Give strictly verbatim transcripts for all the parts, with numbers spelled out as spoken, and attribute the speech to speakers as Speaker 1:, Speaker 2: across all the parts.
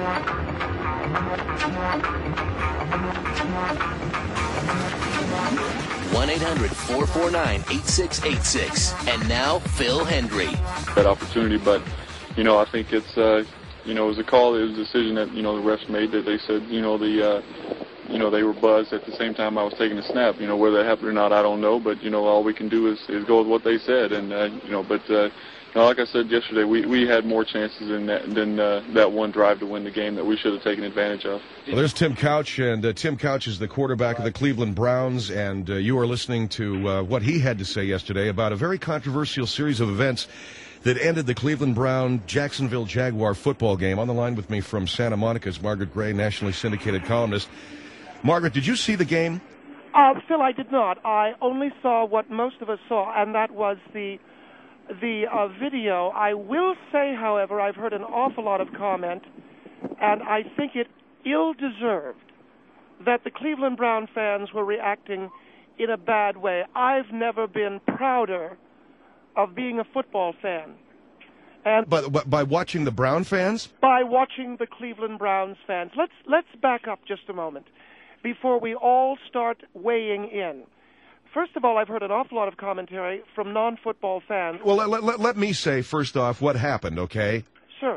Speaker 1: one eight hundred four four nine eight six eight six. And now, Phil Hendry.
Speaker 2: That opportunity, but, you know, I think it's, uh, you know, it was a call, it was a decision that, you know, the refs made that they said, you know, the, uh, you know, they were buzzed at the same time I was taking a snap. You know, whether that happened or not, I don't know, but, you know, all we can do is, is go with what they said. And, uh, you know, but, uh, you know, like I said yesterday, we, we had more chances than that, than uh, that one drive to win the game that we should have taken advantage of.
Speaker 3: Well, there's Tim Couch, and uh, Tim Couch is the quarterback of the Cleveland Browns, and uh, you are listening to uh, what he had to say yesterday about a very controversial series of events that ended the Cleveland Brown-Jacksonville Jaguar football game. On the line with me from Santa Monica is Margaret Gray, nationally syndicated columnist. Margaret, did you see the game?
Speaker 4: Uh, Phil, I did not. I only saw what most of us saw, and that was the the uh, video. I will say, however, I've heard an awful lot of comment, and I think it ill-deserved that the Cleveland Brown fans were reacting in a bad way. I've never been prouder of being a football fan. And
Speaker 3: but, but by watching the Brown fans?
Speaker 4: By watching the Cleveland Browns fans. Let's let's back up just a moment before we all start weighing in. First of all, I've heard an awful lot of commentary from non-football fans.
Speaker 3: Well, let, let, let me say, first off, what happened, okay?
Speaker 4: Sure.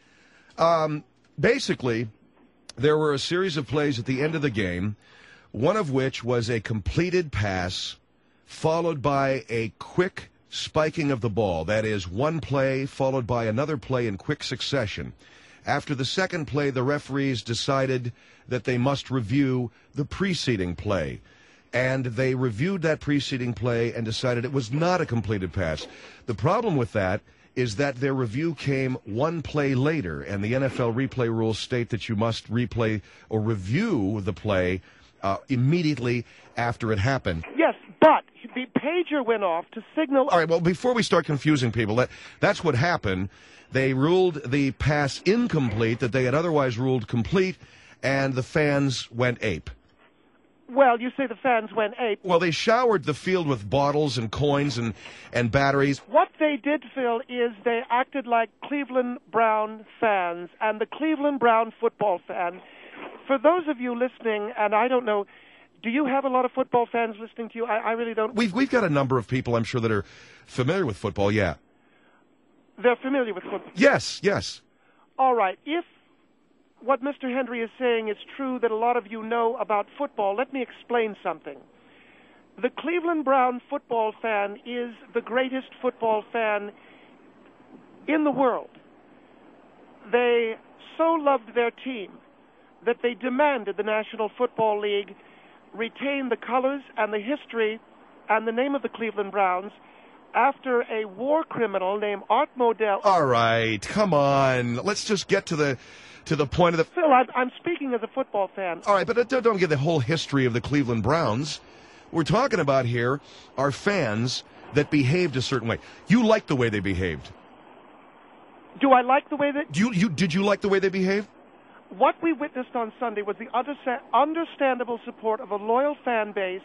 Speaker 3: Um, basically, there were a series of plays at the end of the game, one of which was a completed pass followed by a quick spiking of the ball. That is, one play followed by another play in quick succession. After the second play, the referees decided that they must review the preceding play. And they reviewed that preceding play and decided it was not a completed pass. The problem with that is that their review came one play later, and the N F L replay rules state that you must replay or review the play uh, immediately after it happened.
Speaker 4: Yes, but the pager went off to signal...
Speaker 3: All right, well, before we start confusing people, that, that's what happened. They ruled the pass incomplete that they had otherwise ruled complete, and the fans went ape.
Speaker 4: Well, you say the fans went ape.
Speaker 3: Well, they showered the field with bottles and coins and, and batteries.
Speaker 4: What they did, Phil, is they acted like Cleveland Brown fans, and the Cleveland Brown football fan. For those of you listening, and I don't know, do you have a lot of football fans listening to you? I, I really don't.
Speaker 3: We've, we've got a number of people, I'm sure, that are familiar with football, yeah.
Speaker 4: They're familiar with football?
Speaker 3: Yes, yes.
Speaker 4: All right. If what Mister Hendry is saying is true, that a lot of you know about football, let me explain something. The Cleveland Brown football fan is the greatest football fan in the world. They so loved their team that they demanded the National Football League retain the colors and the history and the name of the Cleveland Browns after a war criminal named Art Modell.
Speaker 3: All right, come on. Let's just get to the to the point of the...
Speaker 4: Phil, I'm, I'm speaking as a football fan.
Speaker 3: All right, but don't, don't get the whole history of the Cleveland Browns. We're talking about here are fans that behaved a certain way. You like the way they behaved.
Speaker 4: Do I like the way that...
Speaker 3: Do you, you, did you like the way they behaved?
Speaker 4: What we witnessed on Sunday was the understandable support of a loyal fan base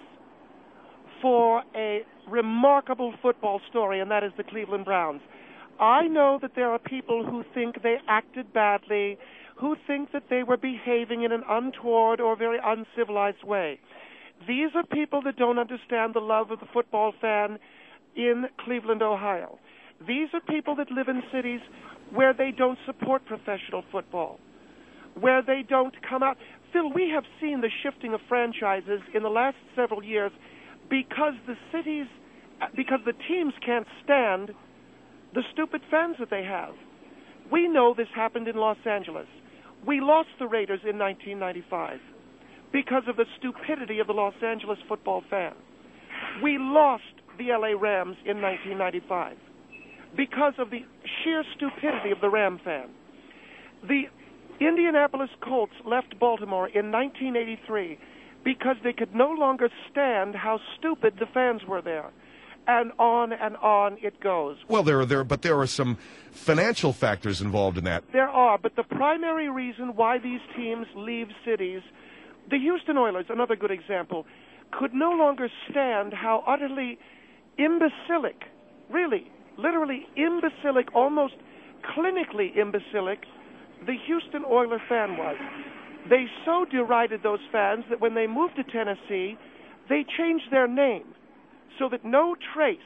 Speaker 4: for a remarkable football story, and that is the Cleveland Browns. I know that there are people who think they acted badly, who think that they were behaving in an untoward or very uncivilized way. These are people that don't understand the love of the football fan in Cleveland, Ohio. These are people that live in cities where they don't support professional football, where they don't come out. Phil, we have seen the shifting of franchises in the last several years because the cities, because the teams can't stand the stupid fans that they have. We know this happened in Los Angeles. We lost the Raiders in nineteen ninety-five because of the stupidity of the Los Angeles football fan. We lost the L A Rams in nineteen ninety-five because of the sheer stupidity of the Ram fan. The Indianapolis Colts left Baltimore in nineteen eighty-three because they could no longer stand how stupid the fans were there. And on and on it goes.
Speaker 3: Well, there are there, but there are some financial factors involved in that.
Speaker 4: There are, but the primary reason why these teams leave cities, the Houston Oilers, another good example, could no longer stand how utterly imbecilic, really, literally imbecilic, almost clinically imbecilic, the Houston Oilers fan was. They so derided those fans that when they moved to Tennessee, they changed their name so that no trace,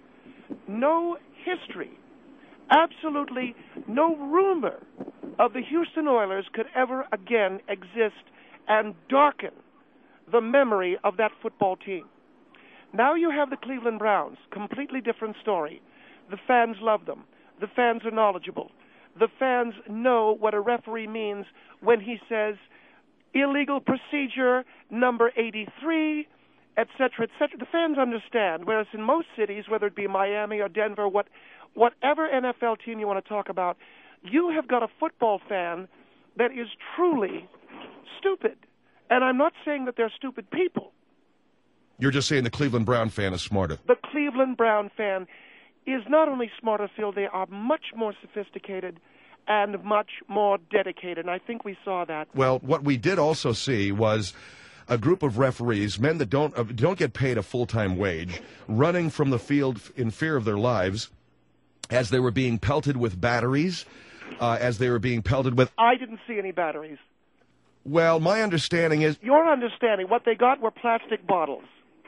Speaker 4: no history, absolutely no rumor of the Houston Oilers could ever again exist and darken the memory of that football team. Now you have the Cleveland Browns, completely different story. The fans love them. The fans are knowledgeable. The fans know what a referee means when he says illegal procedure number eighty-three, et cetera, et cetera. The fans understand, whereas in most cities, whether it be Miami or Denver, what, whatever N F L team you want to talk about, you have got a football fan that is truly stupid. And I'm not saying that they're stupid people.
Speaker 3: You're just saying the Cleveland Brown fan is smarter.
Speaker 4: The Cleveland Brown fan is not only smarter, Phil, they are much more sophisticated and much more dedicated, and I think we saw that.
Speaker 3: Well, what we did also see was a group of referees, men that don't uh, don't get paid a full-time wage, running from the field in fear of their lives as they were being pelted with batteries, uh, as they were being pelted with...
Speaker 4: I didn't see any batteries.
Speaker 3: Well, my understanding is...
Speaker 4: Your understanding, what they got were plastic bottles.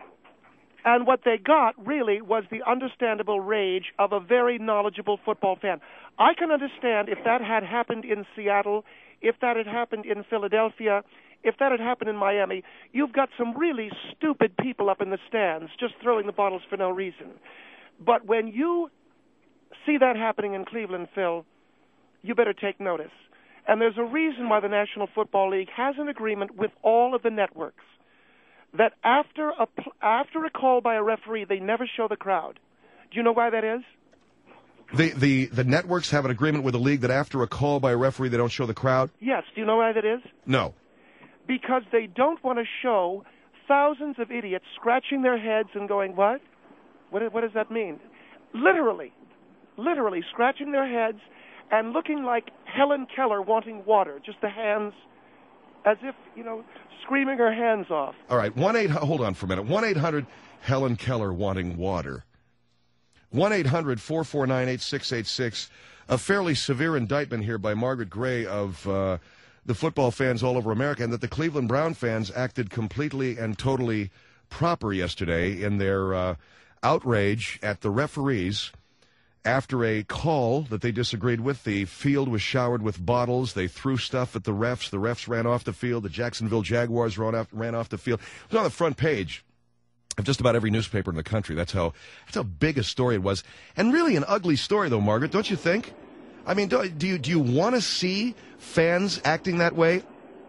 Speaker 4: And what they got, really, was the understandable rage of a very knowledgeable football fan. I can understand if that had happened in Seattle, if that had happened in Philadelphia, if that had happened in Miami. You've got some really stupid people up in the stands just throwing the bottles for no reason. But when you see that happening in Cleveland, Phil, you better take notice. And there's a reason why the National Football League has an agreement with all of the networks that after a, after a call by a referee, they never show the crowd. Do you know why that is?
Speaker 3: The, the, the networks have an agreement with the league that after a call by a referee, they don't show the crowd?
Speaker 4: Yes. Do you know why that is?
Speaker 3: No.
Speaker 4: Because they don't want to show thousands of idiots scratching their heads and going, what? What, what does that mean? Literally, literally scratching their heads and looking like Helen Keller wanting water, just the hands, as if, you know, screaming her hands off.
Speaker 3: All right, one eight hold on for a minute. one eight hundred Helen Keller wanting water. one eight hundred four four nine eight six eight six. A fairly severe indictment here by Margaret Gray of uh, the football fans all over America, and that the Cleveland Brown fans acted completely and totally proper yesterday in their uh, outrage at the referees. After a call that they disagreed with, the field was showered with bottles. They threw stuff at the refs. The refs ran off the field. The Jacksonville Jaguars ran off, ran off the field. It was on the front page of just about every newspaper in the country. That's how that's how big a story it was. And really an ugly story, though, Margaret, don't you think? I mean, do, do you do you want to see fans acting that way?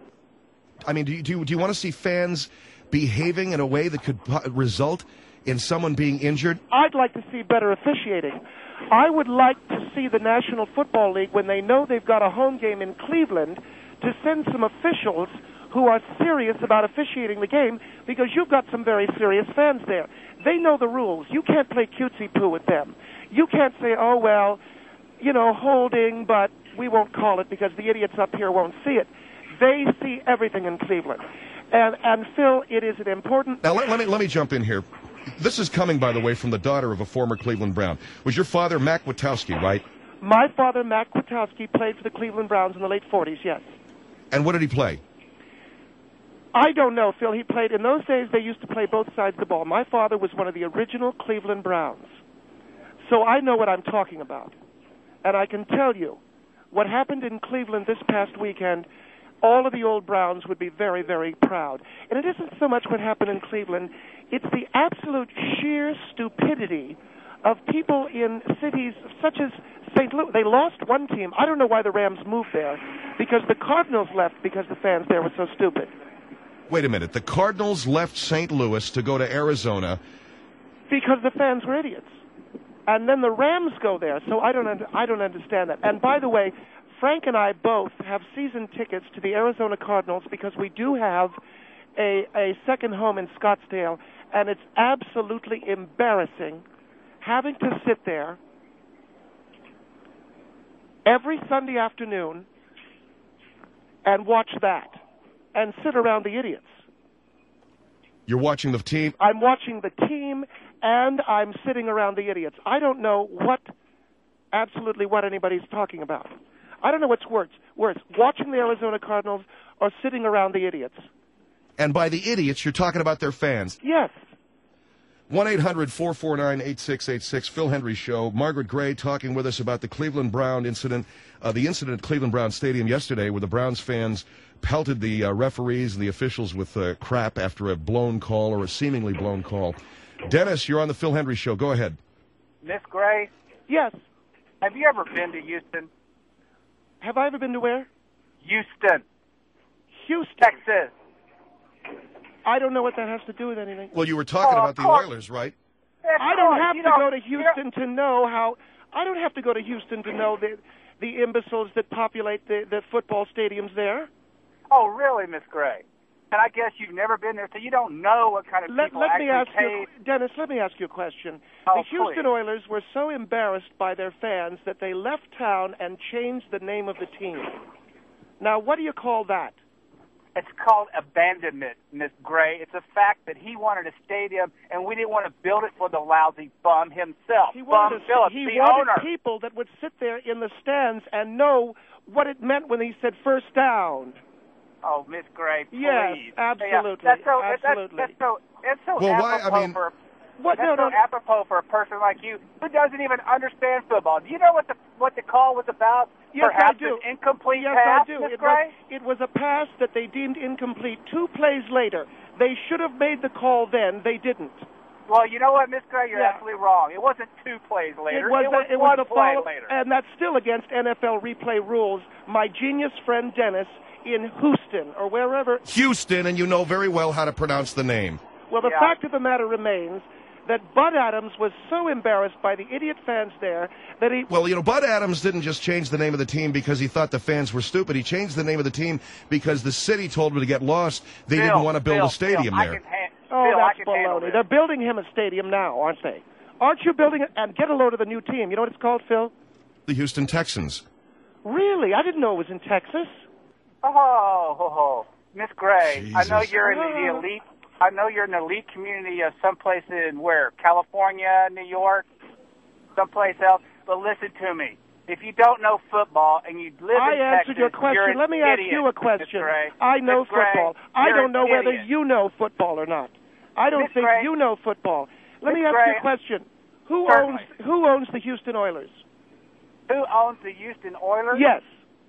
Speaker 3: I mean, do you, do you, do you want to see fans behaving in a way that could result in someone being injured?
Speaker 4: I'd like to see better officiating. I would like to see the National Football League, when they know they've got a home game in Cleveland, to send some officials who are serious about officiating the game, because you've got some very serious fans there. They know the rules. You can't play cutesy-poo with them. You can't say, oh, well, you know, holding, but we won't call it because the idiots up here won't see it. They see everything in Cleveland. And, and Phil, it is an important...
Speaker 3: Now, let, let me let me jump in here. This is coming, by the way, from the daughter of a former Cleveland Brown. Was your father Mac Witowski, right?
Speaker 4: My father, Mac Witowski, played for the Cleveland Browns in the late forties, yes.
Speaker 3: And what did he play?
Speaker 4: I don't know, Phil. He played... In those days, they used to play both sides of the ball. My father was one of the original Cleveland Browns. So I know what I'm talking about. And I can tell you, what happened in Cleveland this past weekend, all of the old Browns would be very, very proud. And it isn't so much what happened in Cleveland. It's the absolute sheer stupidity of people in cities such as Saint Louis. They lost one team. I don't know why the Rams moved there, because the Cardinals left because the fans there were so stupid.
Speaker 3: Wait a minute. The Cardinals left Saint Louis to go to Arizona
Speaker 4: because the fans were idiots. And then the Rams go there, so I don't un- I don't understand that. And by the way, Frank and I both have season tickets to the Arizona Cardinals because we do have a, a second home in Scottsdale, and it's absolutely embarrassing having to sit there every Sunday afternoon and watch that and sit around the idiots.
Speaker 3: You're watching the team?
Speaker 4: I'm watching the team, and I'm sitting around the idiots. I don't know what, absolutely what anybody's talking about. I don't know what's worse, worse, watching the Arizona Cardinals or sitting around the idiots.
Speaker 3: And by the idiots, you're talking about their fans.
Speaker 4: Yes.
Speaker 3: one eight hundred four four nine eight six eight six, Phil Hendrie Show. Margaret Gray talking with us about the Cleveland Brown incident, uh, the incident at Cleveland Brown Stadium yesterday where the Browns fans pelted the uh, referees and the officials with uh, crap after a blown call or a seemingly blown call. Dennis, you're on the Phil Hendrie Show. Go ahead.
Speaker 5: Miss Gray,
Speaker 4: Yes.
Speaker 5: have you ever been to Houston?
Speaker 4: Have I ever been to where?
Speaker 5: Houston,
Speaker 4: Houston.
Speaker 5: Texas.
Speaker 4: I don't know what that has to do with anything.
Speaker 3: Well, you were talking
Speaker 5: Oh,
Speaker 3: about
Speaker 5: of
Speaker 3: the
Speaker 5: course.
Speaker 3: Oilers, right?
Speaker 4: I don't have
Speaker 5: You
Speaker 4: to
Speaker 5: know,
Speaker 4: go to
Speaker 5: you know-
Speaker 4: Houston to know how. I don't have to go to Houston to know the the imbeciles that populate the the football stadiums there.
Speaker 5: Oh, really, Miss Gray? And I guess you've never been there, so you don't know what kind of
Speaker 4: Let,
Speaker 5: people
Speaker 4: let
Speaker 5: actually
Speaker 4: me ask
Speaker 5: paid.
Speaker 4: you, Dennis. Let me ask you a question.
Speaker 5: Oh,
Speaker 4: the Houston
Speaker 5: please.
Speaker 4: Oilers were so embarrassed by their fans that they left town and changed the name of the team. Now, what do you call that?
Speaker 5: It's called abandonment, Miss Gray. It's a fact that he wanted a stadium, and we didn't want to build it for the lousy bum himself.
Speaker 4: He
Speaker 5: Bum
Speaker 4: wanted, a,
Speaker 5: Phillips,
Speaker 4: he
Speaker 5: the
Speaker 4: wanted
Speaker 5: owner.
Speaker 4: people that would sit there in the stands and know what it meant when he said first down.
Speaker 5: Oh, Miss Gray, please.
Speaker 4: Yes,
Speaker 5: Yeah,
Speaker 4: absolutely,
Speaker 5: that's so,
Speaker 4: absolutely.
Speaker 5: That's, that's so, it's so
Speaker 3: Well, why- I
Speaker 5: apropos
Speaker 3: mean-
Speaker 5: for
Speaker 4: What?
Speaker 5: that's
Speaker 4: No,
Speaker 5: so
Speaker 4: no.
Speaker 5: apropos for a person like you who doesn't even understand football. Do you know what the what the call was about?
Speaker 4: Yes,
Speaker 5: Perhaps
Speaker 4: I do.
Speaker 5: an incomplete
Speaker 4: Yes,
Speaker 5: pass,
Speaker 4: I do.
Speaker 5: Miss
Speaker 4: It
Speaker 5: Gray?
Speaker 4: was, it was a pass that they deemed incomplete two plays later. They should have made the call then. They didn't.
Speaker 5: Well, you know what, Miss Gray, you're
Speaker 4: Yeah.
Speaker 5: absolutely wrong. It wasn't two plays later.
Speaker 4: It was,
Speaker 5: it was
Speaker 4: it
Speaker 5: one
Speaker 4: was the
Speaker 5: play
Speaker 4: follow,
Speaker 5: later.
Speaker 4: and that's still against N F L replay rules. My genius friend Dennis in Houston or wherever.
Speaker 3: Houston, and you know very well how to pronounce the name.
Speaker 4: Well, the
Speaker 5: Yeah.
Speaker 4: fact of the matter remains that Bud Adams was so embarrassed by the idiot fans there that he.
Speaker 3: Well, you know, Bud Adams didn't just change the name of the team because he thought the fans were stupid. He changed the name of the team because the city told him to get lost. They
Speaker 5: Phil,
Speaker 3: didn't want to build
Speaker 5: Phil,
Speaker 3: a stadium
Speaker 5: Phil,
Speaker 3: there.
Speaker 5: I can ha-
Speaker 4: Oh,
Speaker 5: Phil, I
Speaker 4: that's
Speaker 5: can handle
Speaker 4: baloney.
Speaker 5: this.
Speaker 4: They're building him a stadium now, aren't they? Aren't you building it? And get a load of the new team. You know what it's called, Phil?
Speaker 3: The Houston Texans.
Speaker 4: Really? I didn't know it was in Texas.
Speaker 5: Oh, ho, ho. Miss Gray, I know
Speaker 3: Jesus.
Speaker 5: you're in the elite. I know you're in the elite community of someplace in where California, New York, someplace else. But listen to me. If you don't know football and you live
Speaker 4: I
Speaker 5: in
Speaker 4: answered
Speaker 5: Texas,
Speaker 4: your question.
Speaker 5: you're an
Speaker 4: Let me ask
Speaker 5: idiot,
Speaker 4: you a
Speaker 5: Miss
Speaker 4: question.
Speaker 5: Gray.
Speaker 4: I know
Speaker 5: Miss Gray,
Speaker 4: football. I
Speaker 5: you're
Speaker 4: don't know
Speaker 5: an
Speaker 4: whether
Speaker 5: idiot.
Speaker 4: you know football or not. I don't
Speaker 5: Miss
Speaker 4: think
Speaker 5: Gray.
Speaker 4: you know football. Let
Speaker 5: Miss
Speaker 4: me ask
Speaker 5: Gray.
Speaker 4: you a question. Who
Speaker 5: Certainly.
Speaker 4: owns who owns the Houston Oilers?
Speaker 5: Who owns the Houston Oilers?
Speaker 4: Yes.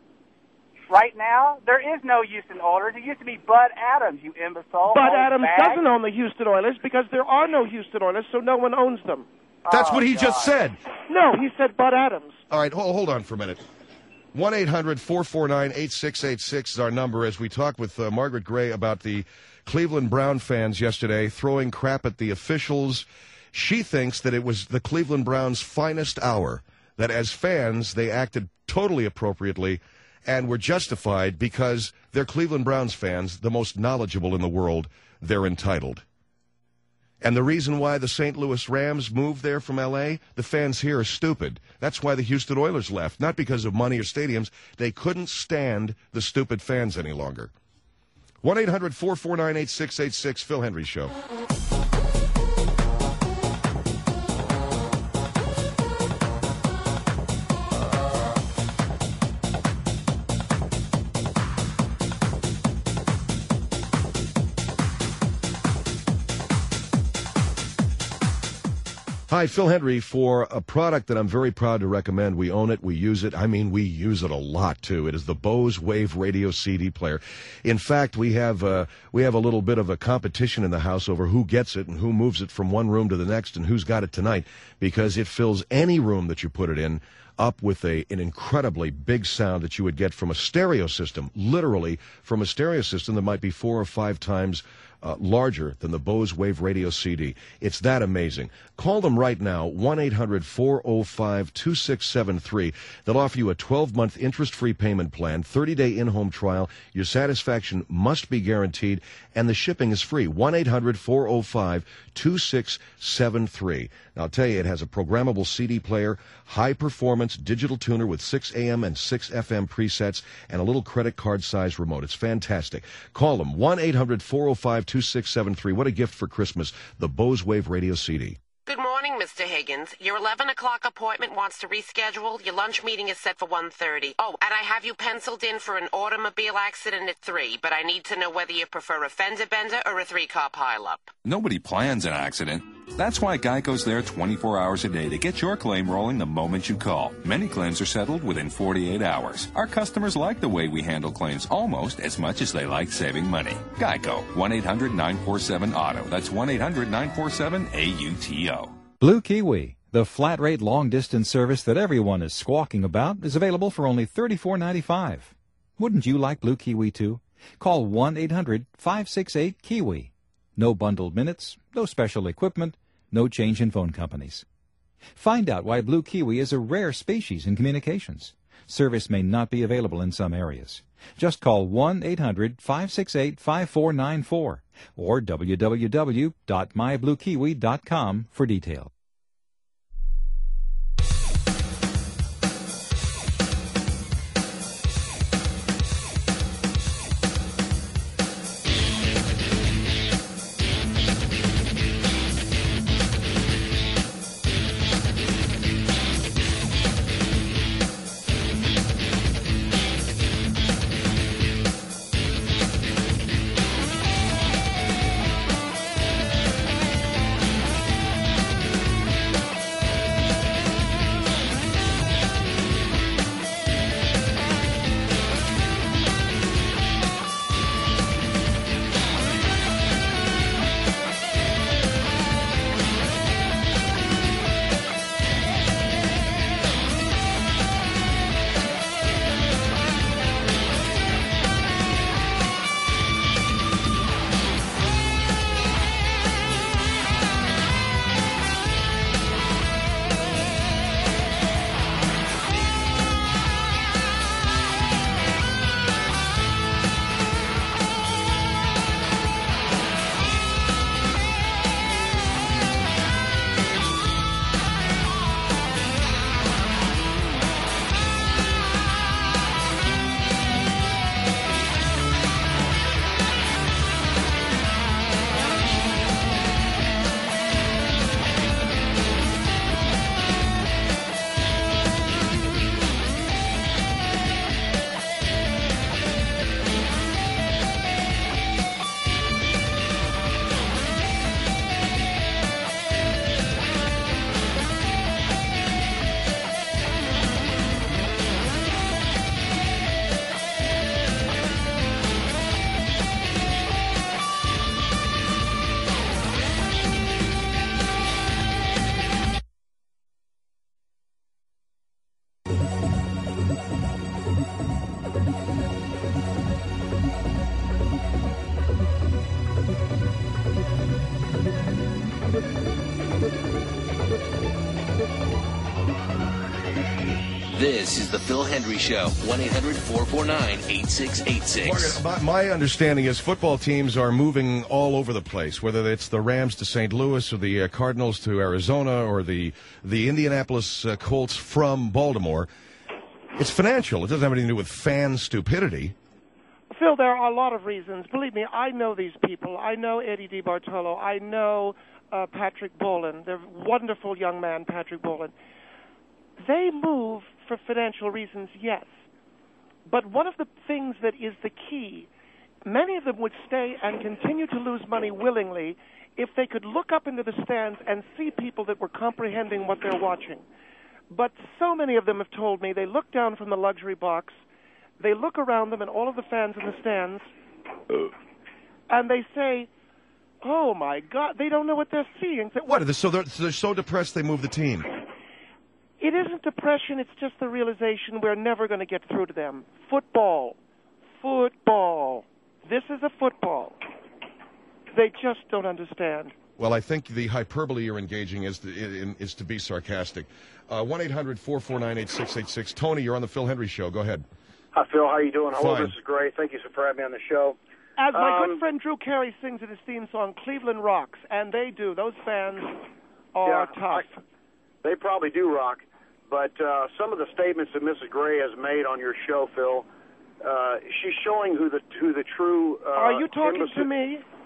Speaker 5: Right now, there is no Houston Oilers. It used to be Bud Adams, you imbecile.
Speaker 4: Bud
Speaker 5: old
Speaker 4: Adams
Speaker 5: bag.
Speaker 4: doesn't own the Houston Oilers because there are no Houston Oilers, so no one owns them.
Speaker 3: That's
Speaker 5: Oh,
Speaker 3: what he
Speaker 5: God.
Speaker 3: just said.
Speaker 4: No, he said Bud Adams.
Speaker 3: All right, hold, hold on for a minute. one eight hundred four four nine eight six eight six is our number as we talk with uh, Margaret Gray about the Cleveland Brown fans yesterday throwing crap at the officials. She thinks that it was the Cleveland Browns' finest hour, that as fans they acted totally appropriately and were justified because they're Cleveland Browns fans, the most knowledgeable in the world. They're entitled. And the reason why the Saint Louis Rams moved there from L A, the fans here are stupid. That's why the Houston Oilers left, not because of money or stadiums. They couldn't stand the stupid fans any longer. one eight hundred four four nine eight six eight six, Phil Hendrie Show. Hi, Phil Hendrie for a product that I'm very proud to recommend. We own it. We use it. I mean, we use it a lot, too. It is the Bose Wave Radio C D player. In fact, we have, uh, we have a little bit of a competition in the house over who gets it and who moves it from one room to the next and who's got it tonight, because it fills any room that you put it in up with a an incredibly big sound that you would get from a stereo system, literally from a stereo system that might be four or five times Uh, larger than the Bose Wave Radio C D. It's that amazing. Call them right now, one eight hundred four oh five two six seven three. They'll offer you a twelve-month interest-free payment plan, thirty-day in-home trial. Your satisfaction must be guaranteed, and the shipping is free. one eight hundred four oh five two six seven three. Now, I'll tell you, it has a programmable C D player, high-performance digital tuner with six A M and six F M presets, and a little credit card-sized remote. It's fantastic. Call them, one eight hundred four oh five two six seven three. What a gift for Christmas, the Bose Wave Radio C D.
Speaker 6: Good morning, Miss Mister Higgins. Your eleven o'clock appointment wants to reschedule. Your lunch meeting is set for one thirty. Oh, and I have you penciled in for an automobile accident at three, but I need to know whether you prefer a fender bender or a three-car pileup.
Speaker 7: Nobody plans an accident. That's why Geico's there twenty-four hours a day to get your claim rolling the moment you call. Many claims are settled within forty-eight hours. Our customers like the way we handle claims almost as much as they like saving money. Geico, one eight hundred nine four seven auto. That's one eight hundred nine four seven A U T O.
Speaker 8: Blue Kiwi, the flat-rate long-distance service that everyone is squawking about, is available for only thirty-four ninety-five. Wouldn't you like Blue Kiwi too? Call one eight hundred five six eight KIWI. No bundled minutes, no special equipment, no change in phone companies. Find out why Blue Kiwi is a rare species in communications. Service may not be available in some areas. Just call one eight hundred five six eight five four nine four or w w w dot my blue kiwi dot com for details.
Speaker 1: This is the Phil Hendry Show, one eight hundred four four nine eight six eight six.
Speaker 3: My, my understanding is football teams are moving all over the place, whether it's the Rams to Saint Louis or the uh, Cardinals to Arizona or the, the Indianapolis uh, Colts from Baltimore. It's financial. It doesn't have anything to do with fan stupidity.
Speaker 4: Phil, there are a lot of reasons. Believe me, I know these people. I know Eddie DiBartolo. I know uh, Patrick Bolin. The wonderful young man, Patrick Bolin. They move for financial reasons, yes. But one of the things that is the key, many of them would stay and continue to lose money willingly if they could look up into the stands and see people that were comprehending what they're watching. But so many of them have told me they look down from the luxury box, they look around them and all of the fans in the stands, and they say, oh, my God, they don't know what they're seeing.
Speaker 3: What? So they're, so they're so depressed they move the team?
Speaker 4: It isn't depression, it's just the realization we're never going to get through to them. Football. Football. This is a football. They just don't understand.
Speaker 3: Well, I think the hyperbole you're engaging is to, in, is to be sarcastic. Uh, one eight hundred four four nine eight six eight six. Tony, you're on the Phil Hendry Show. Go ahead.
Speaker 9: Hi, Phil. How you doing? Hello,
Speaker 3: Fine.
Speaker 9: this is great. Thank you for having me on the show.
Speaker 4: As my
Speaker 9: um,
Speaker 4: good friend Drew Carey sings in his theme song, Cleveland rocks, and they do. Those fans are
Speaker 9: yeah,
Speaker 4: tough.
Speaker 9: I, they probably do rock. But uh, some of the statements that Missus Gray has made on your show, Phil, uh, she's showing who the who the true. Uh,
Speaker 4: Are you talking
Speaker 9: embassy-
Speaker 4: to me?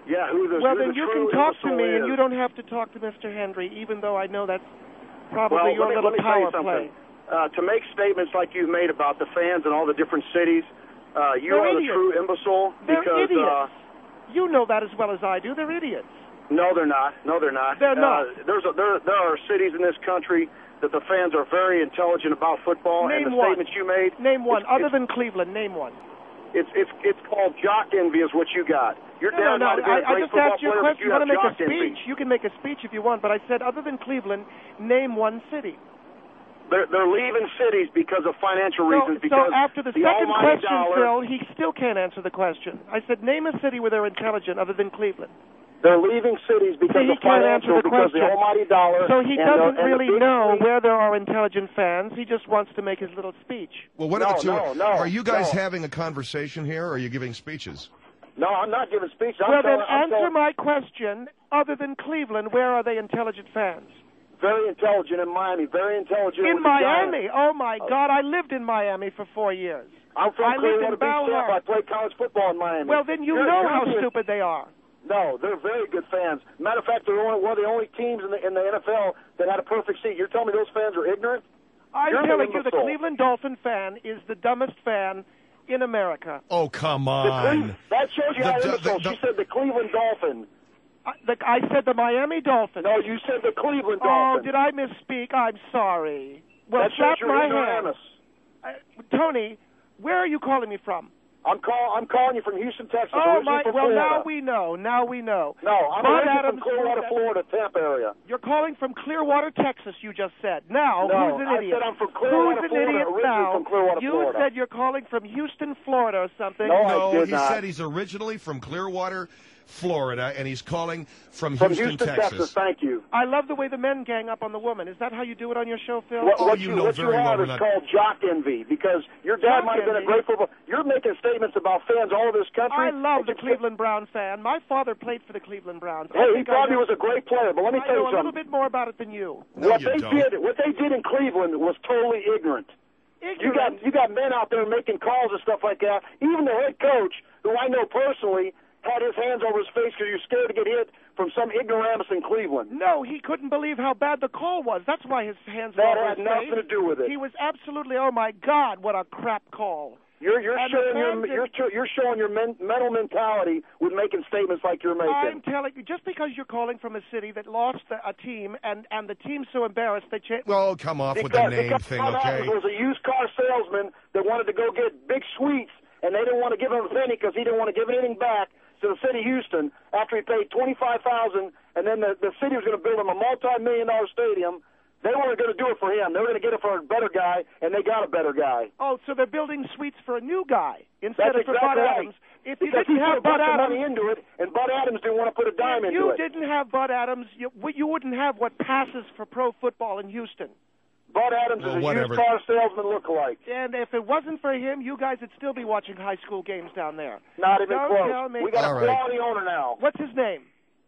Speaker 9: Yeah, who the
Speaker 4: Well,
Speaker 9: who
Speaker 4: then
Speaker 9: the
Speaker 4: you
Speaker 9: true
Speaker 4: can talk to
Speaker 9: imbecile
Speaker 4: me,
Speaker 9: is.
Speaker 4: and you don't have to talk to Mister Henry, even though I know that's probably
Speaker 9: well,
Speaker 4: your
Speaker 9: let me,
Speaker 4: little
Speaker 9: let me tell
Speaker 4: power
Speaker 9: you something.
Speaker 4: play.
Speaker 9: Uh, to make statements like you've made about the fans and all the different cities, uh, you
Speaker 4: They're
Speaker 9: are
Speaker 4: idiots.
Speaker 9: the true imbecile.
Speaker 4: They're
Speaker 9: because,
Speaker 4: idiots.
Speaker 9: Uh,
Speaker 4: You know that as well as I do. They're idiots.
Speaker 9: no, they're not. No, they're not.
Speaker 4: They're not.
Speaker 9: Uh, there's a, there, there are cities in this country that the fans are very intelligent about football,
Speaker 4: Name
Speaker 9: and the
Speaker 4: one.
Speaker 9: statements you made.
Speaker 4: Name one,
Speaker 9: it's,
Speaker 4: other
Speaker 9: it's,
Speaker 4: than Cleveland. Name one.
Speaker 9: It's it's it's called jock envy, is what you got. Your
Speaker 4: No,
Speaker 9: dad
Speaker 4: no,
Speaker 9: might
Speaker 4: no.
Speaker 9: have been a
Speaker 4: I, I
Speaker 9: great
Speaker 4: just
Speaker 9: football
Speaker 4: asked you a
Speaker 9: player, but
Speaker 4: question.
Speaker 9: you
Speaker 4: You want
Speaker 9: have
Speaker 4: to make a
Speaker 9: jock envy.
Speaker 4: speech? You can make a speech if you want, but I said, other than Cleveland, name one city.
Speaker 9: They're, they're leaving cities because of financial
Speaker 4: So,
Speaker 9: reasons.
Speaker 4: so
Speaker 9: because
Speaker 4: after the,
Speaker 9: the
Speaker 4: second
Speaker 9: almighty
Speaker 4: question,
Speaker 9: dollar,
Speaker 4: Phil, he still can't answer the question. I said, name a city where they're intelligent other than Cleveland.
Speaker 9: they're leaving cities because
Speaker 4: See, he
Speaker 9: of
Speaker 4: can't answer
Speaker 9: financial,
Speaker 4: the
Speaker 9: because
Speaker 4: question.
Speaker 9: the almighty dollar.
Speaker 4: So he
Speaker 9: and
Speaker 4: doesn't
Speaker 9: the, and
Speaker 4: really
Speaker 9: the big
Speaker 4: know
Speaker 9: three-
Speaker 4: where there are intelligent fans. He just wants to make his little speech.
Speaker 3: Well, what
Speaker 9: No,
Speaker 3: are the two?
Speaker 9: no, no,
Speaker 3: are you guys
Speaker 9: no.
Speaker 3: having a conversation here, or are you giving speeches?
Speaker 9: No, I'm not giving speeches. I'm
Speaker 4: Well, then
Speaker 9: telling, I'm
Speaker 4: answer
Speaker 9: telling,
Speaker 4: my question. Other than Cleveland, where are they intelligent fans?
Speaker 9: very intelligent in Miami. Very intelligent
Speaker 4: In
Speaker 9: with the
Speaker 4: Miami.
Speaker 9: Giants.
Speaker 4: Oh, my God. I lived in Miami for four years.
Speaker 9: I'm from
Speaker 4: I lived
Speaker 9: Clearwater
Speaker 4: in
Speaker 9: Beach, Tampa. I
Speaker 4: Ballhorn.
Speaker 9: played college football in Miami.
Speaker 4: Well, then you
Speaker 9: You're-
Speaker 4: know
Speaker 9: you're
Speaker 4: how
Speaker 9: doing-
Speaker 4: stupid they are.
Speaker 9: No, they're very good fans. Matter of fact, they're one one of the only teams in the in the N F L that had a perfect seat. You're telling me those fans are ignorant?
Speaker 4: I'm
Speaker 9: You're the
Speaker 4: telling you, the
Speaker 9: imbecile.
Speaker 4: Cleveland Dolphin fan is the dumbest fan in America.
Speaker 3: Oh, come
Speaker 9: The
Speaker 3: on.
Speaker 9: Cle- that shows you
Speaker 3: The-
Speaker 9: how
Speaker 3: the-
Speaker 9: imbecile.
Speaker 3: the-
Speaker 9: She said the Cleveland Dolphin.
Speaker 4: I, the, I said the Miami Dolphins.
Speaker 9: No, you said the Cleveland
Speaker 4: Oh,
Speaker 9: Dolphin.
Speaker 4: did I misspeak? I'm sorry. Well,
Speaker 9: that shows
Speaker 4: slap
Speaker 9: you're
Speaker 4: my
Speaker 9: ignoramus.
Speaker 4: hand. Uh, Tony, where are you calling me from?
Speaker 9: I'm call I'm calling you from Houston, Texas.
Speaker 4: Oh,
Speaker 9: originally
Speaker 4: my.
Speaker 9: from
Speaker 4: Well,
Speaker 9: Florida.
Speaker 4: now we know. Now we know.
Speaker 9: No, I'm
Speaker 4: Bud
Speaker 9: originally
Speaker 4: Adams,
Speaker 9: from Clearwater,
Speaker 4: Bud-
Speaker 9: Florida, Tampa area.
Speaker 4: You're calling from Clearwater, Texas, you just said. Now,
Speaker 9: No,
Speaker 4: who's an
Speaker 9: I
Speaker 4: idiot?
Speaker 9: said I'm from Clearwater,
Speaker 4: who's an
Speaker 9: Florida,
Speaker 4: idiot
Speaker 9: originally
Speaker 4: now?
Speaker 9: from Clearwater,
Speaker 4: you
Speaker 9: Florida.
Speaker 4: said you're calling from Houston, Florida or something.
Speaker 9: No, I
Speaker 3: No,
Speaker 9: did
Speaker 3: he
Speaker 9: not.
Speaker 3: said he's originally from Clearwater, Florida, and he's calling from,
Speaker 9: From
Speaker 3: Houston,
Speaker 9: Houston,
Speaker 3: Texas.
Speaker 9: Thank you.
Speaker 4: I love the way the men gang up on the woman. Is that how you do it on your show, Phil?
Speaker 9: What,
Speaker 3: Oh,
Speaker 9: what
Speaker 3: you
Speaker 9: you,
Speaker 3: know
Speaker 9: what
Speaker 3: very
Speaker 9: you
Speaker 3: well
Speaker 9: have
Speaker 3: we're
Speaker 9: is
Speaker 3: not-
Speaker 9: called jock envy because your dad
Speaker 4: Jock
Speaker 9: might have been a
Speaker 4: envy?
Speaker 9: great football. You're making statements about fans all over this country.
Speaker 4: I love
Speaker 9: and
Speaker 4: the
Speaker 9: you-
Speaker 4: Cleveland Brown fan. My father played for the Cleveland Browns. I
Speaker 9: Hey, he
Speaker 4: think I
Speaker 9: probably
Speaker 4: know,
Speaker 9: was a great player, but let me
Speaker 4: I
Speaker 9: tell
Speaker 4: know
Speaker 9: you
Speaker 4: a little
Speaker 9: something.
Speaker 4: bit more about it than you.
Speaker 3: No,
Speaker 9: what
Speaker 3: you
Speaker 9: they
Speaker 3: don't.
Speaker 9: did, what they did in Cleveland was totally ignorant. You
Speaker 4: Ignorant.
Speaker 9: got you got men out there making calls and stuff like that. Even the head coach, who I know personally, had his hands over his face because he was scared to get hit from some ignoramus in Cleveland.
Speaker 4: No, he couldn't believe how bad the call was. That's why his hands were
Speaker 9: That
Speaker 4: over
Speaker 9: had
Speaker 4: his
Speaker 9: nothing
Speaker 4: face.
Speaker 9: to do with it.
Speaker 4: He was absolutely, oh my God, what a crap call.
Speaker 9: You're you're
Speaker 4: And the
Speaker 9: showing
Speaker 4: fans
Speaker 9: your you're, sho- you're showing your men, mental mentality with making statements like you're making.
Speaker 4: I'm telling you, just because you're calling from a city that lost a, a team and, and the team's so embarrassed they changed.
Speaker 3: Well, come off with the
Speaker 9: Because,
Speaker 3: name
Speaker 9: because
Speaker 3: thing,
Speaker 9: Bob
Speaker 3: okay?
Speaker 9: Adams was a used car salesman that wanted to go get big suites, and they didn't want to give him a penny because he didn't want to give anything back to the city of Houston after he paid twenty-five thousand dollars, and then the, the city was going to build him a multi-million dollar stadium. They weren't going to do it for him. They were going to get it for a better guy, and they got a better guy.
Speaker 4: Oh, so they're building suites for a new guy instead
Speaker 9: That's
Speaker 4: of for
Speaker 9: exactly
Speaker 4: Bud
Speaker 9: right.
Speaker 4: Adams. If you
Speaker 9: Because
Speaker 4: didn't
Speaker 9: he put
Speaker 4: have
Speaker 9: a bunch
Speaker 4: Bud
Speaker 9: of
Speaker 4: Adams,
Speaker 9: money into it, and Bud Adams didn't want to put a dime
Speaker 4: if
Speaker 9: into
Speaker 4: you
Speaker 9: it.
Speaker 4: didn't have Bud Adams, you, you wouldn't have what passes for pro football in Houston.
Speaker 9: Bud Adams
Speaker 3: Well,
Speaker 9: is a
Speaker 3: whatever.
Speaker 9: used car salesman lookalike.
Speaker 4: And if it wasn't for him, you guys would still be watching high school games down there.
Speaker 9: Not even
Speaker 4: Don't
Speaker 9: close.
Speaker 4: tell me.
Speaker 9: We got
Speaker 3: All
Speaker 9: a
Speaker 3: right.
Speaker 9: quality owner now.
Speaker 4: What's his name?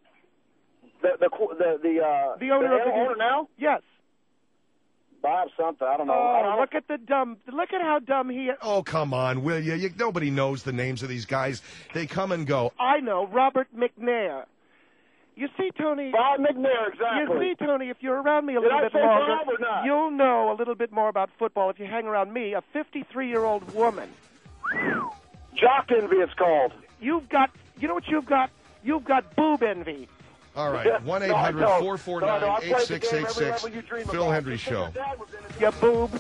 Speaker 9: The the the the, uh,
Speaker 4: The owner of the
Speaker 9: owner now.
Speaker 4: Yes.
Speaker 9: Bob something. I don't know. I
Speaker 4: Oh,
Speaker 9: don't
Speaker 4: look at the dumb. Look at how dumb he is.
Speaker 3: Oh, come on, will you? you? Nobody knows the names of these guys. They come and go.
Speaker 4: I know, Robert McNair. You see, Tony.
Speaker 9: Bob McNair,
Speaker 4: You
Speaker 9: exactly.
Speaker 4: see, Tony, if you're around me a
Speaker 9: Did
Speaker 4: little
Speaker 9: I
Speaker 4: bit
Speaker 9: say
Speaker 4: longer,
Speaker 9: Bob or not?
Speaker 4: you'll know a little bit more about football if you hang around me, a fifty-three-year-old woman.
Speaker 9: Jock envy, it's called.
Speaker 4: You've got, you know what you've got? You've got boob envy.
Speaker 3: All right,
Speaker 9: Yeah.
Speaker 3: one eight
Speaker 9: No, I
Speaker 3: hundred
Speaker 9: don't.
Speaker 3: four four
Speaker 9: No, no,
Speaker 3: nine
Speaker 9: I
Speaker 3: eight
Speaker 9: played the
Speaker 3: six
Speaker 9: game
Speaker 3: eight
Speaker 9: every
Speaker 3: six.
Speaker 9: level you dream
Speaker 3: Phil
Speaker 9: about.
Speaker 3: Hendry
Speaker 9: Just
Speaker 3: Show.
Speaker 9: think your dad was in it.
Speaker 4: You boob.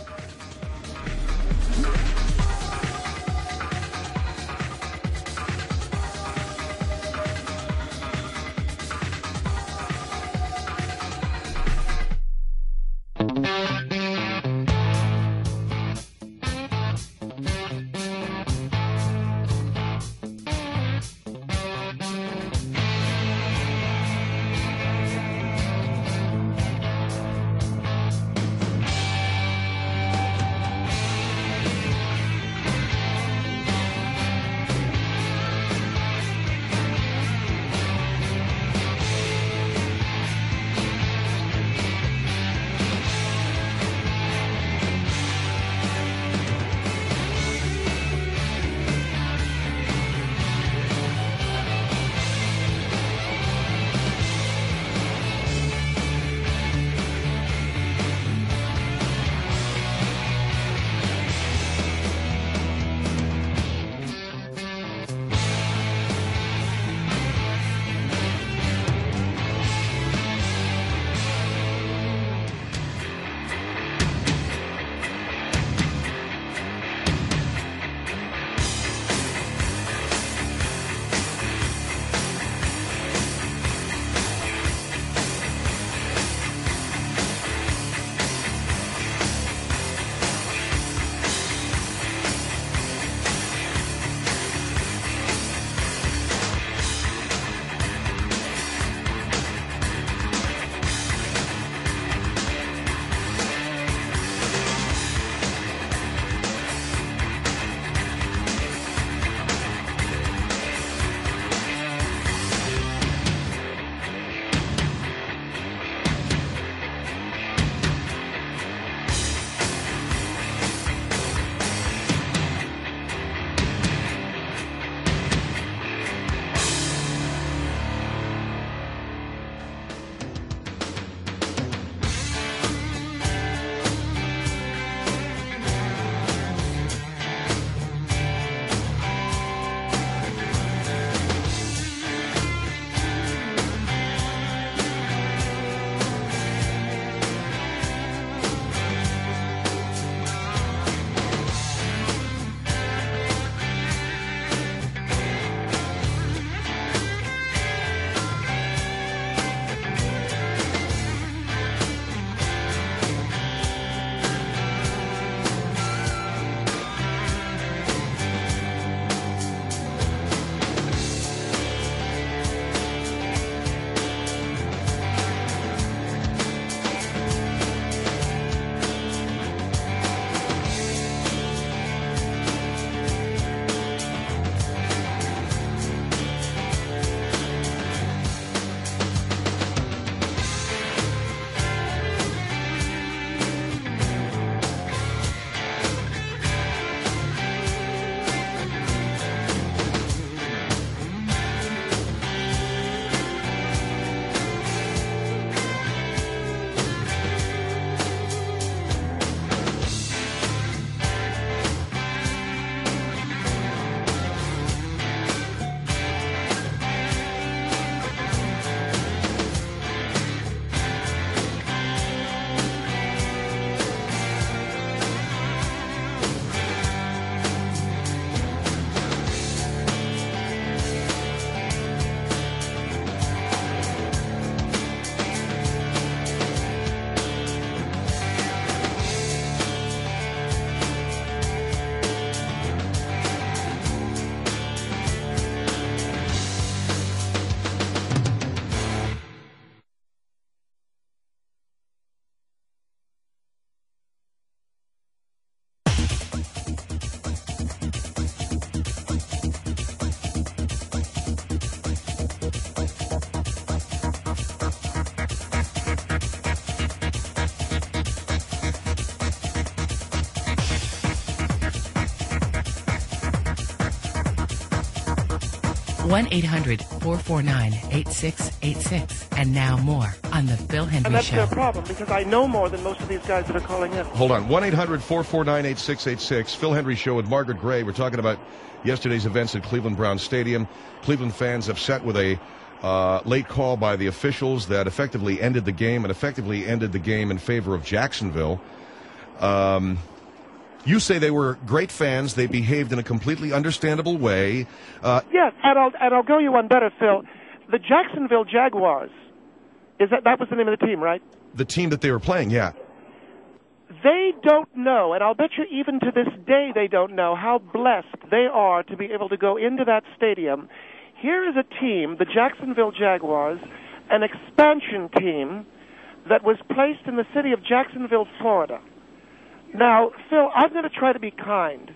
Speaker 10: one eight hundred four four nine eight six eight six. And now more on The Phil Hendry
Speaker 4: And that's
Speaker 10: Show.
Speaker 4: their problem, because I know more than most of these guys that are calling in.
Speaker 3: Hold on. one eight hundred four four nine eight six eight six. Phil Hendry Show with Margaret Gray. We're talking about yesterday's events at Cleveland Browns Stadium. Cleveland fans upset with a uh, late call by the officials that effectively ended the game and effectively ended the game in favor of Jacksonville. Um... You say they were great fans. They behaved in a completely understandable way. Uh,
Speaker 4: yes, and I'll, and I'll go you one better, Phil. The Jacksonville Jaguars, is that, that was the name of the team, right?
Speaker 3: The team that they were playing, yeah.
Speaker 4: They don't know, and I'll bet you even to this day they don't know how blessed they are to be able to go into that stadium. Here is a team, the Jacksonville Jaguars, an expansion team that was placed in the city of Jacksonville, Florida. Now, Phil, I'm going to try to be kind,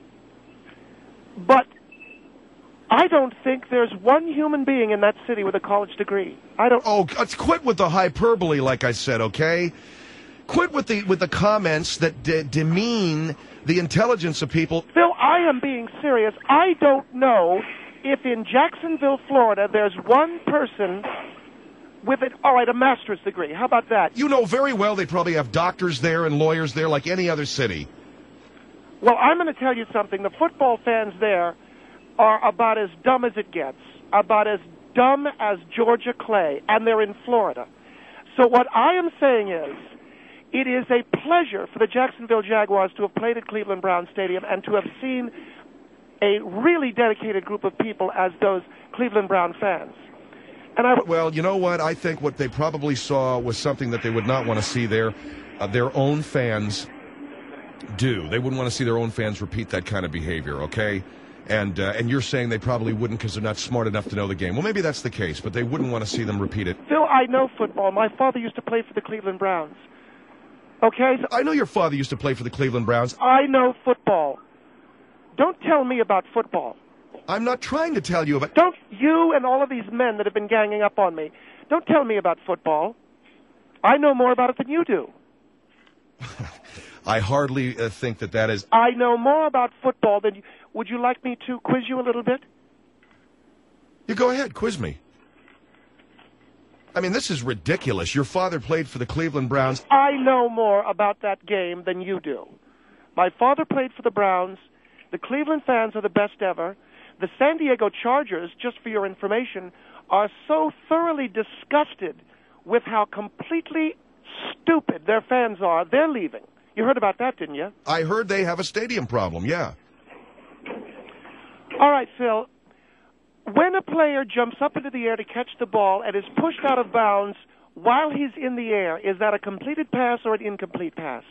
Speaker 4: but I don't think there's one human being in that city with a college degree. I don't.
Speaker 3: Oh, let's quit with the hyperbole, like I said, okay? Quit with the with the comments that de- demean the intelligence of people.
Speaker 4: Phil, I am being serious. I don't know if in Jacksonville, Florida, there's one person with it, all right, a master's degree. How about that?
Speaker 3: You know very well they probably have doctors there and lawyers there like any other city.
Speaker 4: Well, I'm going to tell you something. The football fans there are about as dumb as it gets, about as dumb as Georgia Clay, and they're in Florida. So what I am saying is, it is a pleasure for the Jacksonville Jaguars to have played at Cleveland Browns Stadium and to have seen a really dedicated group of people as those Cleveland Brown fans. And I w-
Speaker 3: well, you know what? I think what they probably saw was something that they would not want to see their, uh, their own fans do. They wouldn't want to see their own fans repeat that kind of behavior, okay? And uh, and you're saying they probably wouldn't because they're not smart enough to know the game. Well, maybe that's the case, but they wouldn't want to see them repeat it.
Speaker 4: Phil, I know football. My father used to play for the Cleveland Browns. Okay? So
Speaker 3: I know your father used to play for the Cleveland Browns.
Speaker 4: I know football. Don't tell me about football.
Speaker 3: I'm not trying to tell you about...
Speaker 4: Don't you and all of these men that have been ganging up on me, don't tell me about football. I know more about it than you do.
Speaker 3: I hardly uh, think that that is...
Speaker 4: I know more about football than you... Would you like me to quiz you a little bit?
Speaker 3: You go ahead, quiz me. I mean, this is ridiculous. Your father played for the Cleveland Browns.
Speaker 4: I know more about that game than you do. My father played for the Browns. The Cleveland fans are the best ever. The San Diego Chargers, just for your information, are so thoroughly disgusted with how completely stupid their fans are, they're leaving. You heard about that, didn't you?
Speaker 3: I heard they have a stadium problem, yeah.
Speaker 4: All right, Phil. When a player jumps up into the air to catch the ball and is pushed out of bounds while he's in the air, is that a completed pass or an incomplete pass?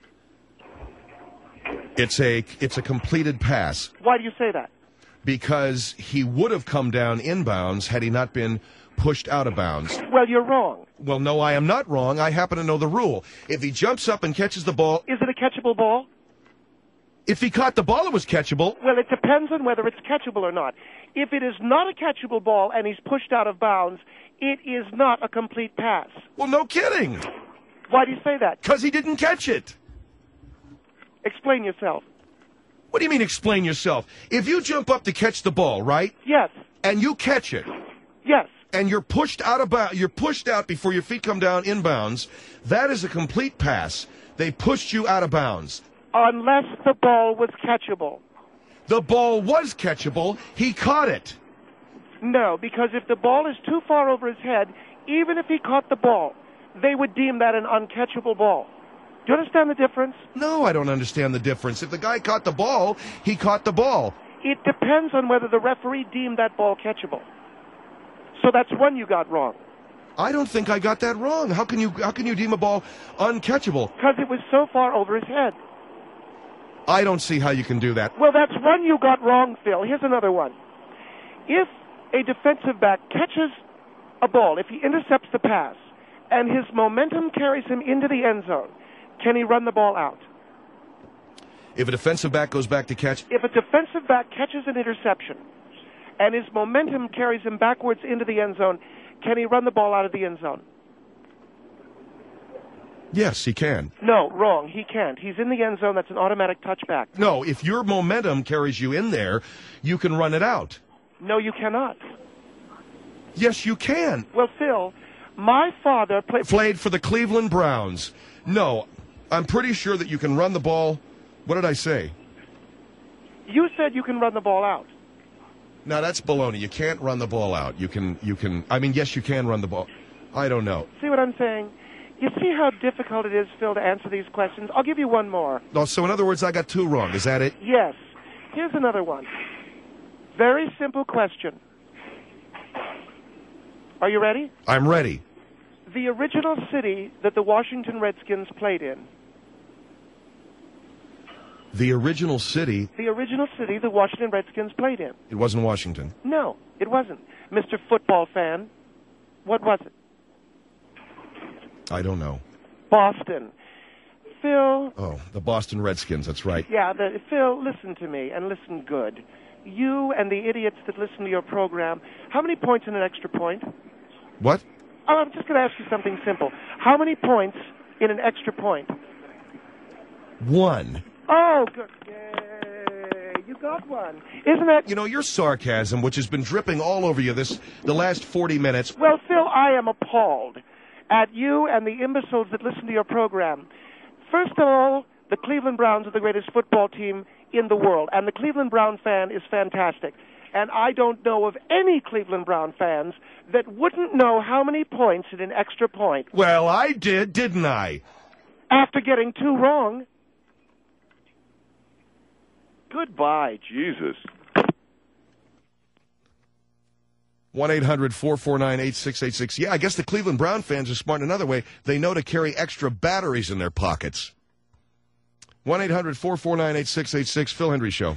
Speaker 3: It's a it's a completed pass.
Speaker 4: Why do you say that?
Speaker 3: Because he would have come down inbounds had he not been pushed out of bounds.
Speaker 4: Well, you're wrong.
Speaker 3: Well, no, I am not wrong. I happen to know the rule. If he jumps up and catches the ball...
Speaker 4: Is it a catchable ball?
Speaker 3: If he caught the ball, it was catchable.
Speaker 4: Well, it depends on whether it's catchable or not. If it is not a catchable ball and he's pushed out of bounds, it is not a complete pass.
Speaker 3: Well, no kidding.
Speaker 4: Why do you say that?
Speaker 3: Because he didn't catch it.
Speaker 4: Explain yourself.
Speaker 3: What do you mean, explain yourself? If you jump up to catch the ball, right?
Speaker 4: Yes.
Speaker 3: And you catch it.
Speaker 4: Yes.
Speaker 3: And you're pushed out of bounds, you're pushed out before your feet come down inbounds, that is a complete pass. They pushed you out of bounds.
Speaker 4: Unless the ball was catchable.
Speaker 3: The ball was catchable. He caught it.
Speaker 4: No, because if the ball is too far over his head, even if he caught the ball, they would deem that an uncatchable ball. Do you understand the difference?
Speaker 3: No, I don't understand the difference. If the guy caught the ball, he caught the ball.
Speaker 4: It depends on whether the referee deemed that ball catchable. So that's one you got wrong.
Speaker 3: I don't think I got that wrong. How can you how can you deem a ball uncatchable?
Speaker 4: Because it was so far over his head.
Speaker 3: I don't see how you can do that.
Speaker 4: Well, that's one you got wrong, Phil. Here's another one. If a defensive back catches a ball, if he intercepts the pass, and his momentum carries him into the end zone, can he run the ball out?
Speaker 3: If a defensive back goes back to catch...
Speaker 4: If a defensive back catches an interception, and his momentum carries him backwards into the end zone, can he run the ball out of the end zone?
Speaker 3: Yes, he can.
Speaker 4: No, wrong. He can't. He's in the end zone. That's an automatic touchback.
Speaker 3: No, if your momentum carries you in there, you can run it out.
Speaker 4: No, you cannot.
Speaker 3: Yes, you can.
Speaker 4: Well, Phil, my father played...
Speaker 3: Played for the Cleveland Browns. No, I'm pretty sure that you can run the ball. What did I say?
Speaker 4: You said you can run the ball out.
Speaker 3: No, that's baloney. You can't run the ball out. You can, you can, I mean, yes, you can run the ball. I don't know.
Speaker 4: See what I'm saying? You see how difficult it is, Phil, to answer these questions? I'll give you one more.
Speaker 3: Oh, so in other words, I got two wrong. Is that it?
Speaker 4: Yes. Here's another one. Very simple question. Are you ready?
Speaker 3: I'm ready.
Speaker 4: The original city that the Washington Redskins played in.
Speaker 3: The original city?
Speaker 4: The original city the Washington Redskins played in.
Speaker 3: It wasn't Washington.
Speaker 4: No, it wasn't. Mister Football fan, what was it?
Speaker 3: I don't know.
Speaker 4: Boston. Phil.
Speaker 3: Oh, the Boston Redskins, that's right.
Speaker 4: Yeah, the, Phil, listen to me, and listen good. You and the idiots that listen to your program, how many points in an extra point?
Speaker 3: What?
Speaker 4: Oh, I'm just going to ask you something simple. How many points in an extra point?
Speaker 3: One.
Speaker 4: Oh, good. Yay, you got one. Isn't that...
Speaker 3: You know, your sarcasm, which has been dripping all over you this the last forty minutes...
Speaker 4: Well, Phil, I am appalled at you and the imbeciles that listen to your program. First of all, the Cleveland Browns are the greatest football team in the world, and the Cleveland Brown fan is fantastic. And I don't know of any Cleveland Brown fans that wouldn't know how many points in an extra point.
Speaker 3: Well, I did, didn't I?
Speaker 4: After getting two wrong. Goodbye, Jesus.
Speaker 3: one eight hundred four four nine eight six eight six. Yeah, I guess the Cleveland Brown fans are smart in another way. They know to carry extra batteries in their pockets. one eight hundred four four nine eight six eight six, Phil Hendrie Show.